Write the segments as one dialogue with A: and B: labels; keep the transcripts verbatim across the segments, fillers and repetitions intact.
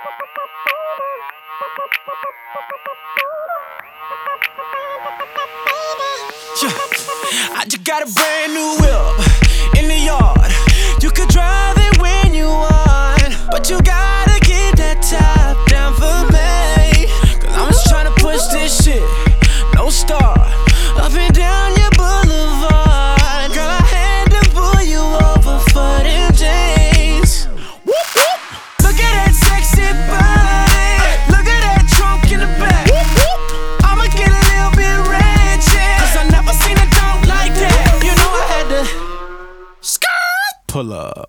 A: Yeah. I just got a brand new whip in the yard. You could drive it when you want, but you gotta keep that top down for me. Cause I'm just tryna push this shit, no start, up and down your boulevard. Girl, I had to pull you over for them jeans. Whoop, whoop. Look at that sexy body, look at that trunk in the back. Whoop, whoop. I'ma get a little bit ratchet, cause I never seen a dog like that. You know I had to skirt, pull up.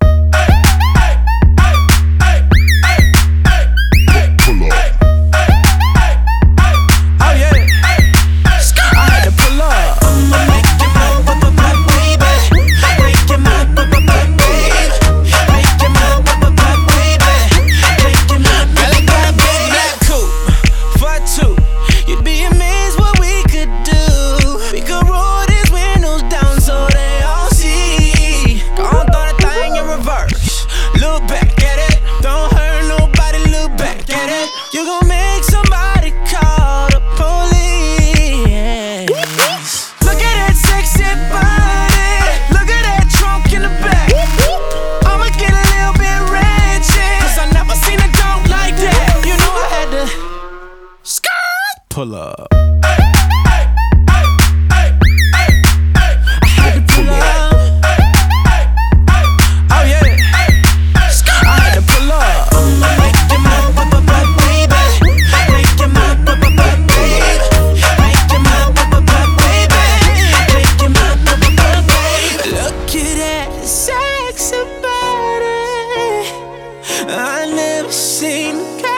A: You gon' make somebody call the police. Look at that sexy body, look at that trunk in the back. I'ma get a little bit ratchet, cause I never seen a dog like that. You know I had to skirt, pull up. Sexy body, I never seen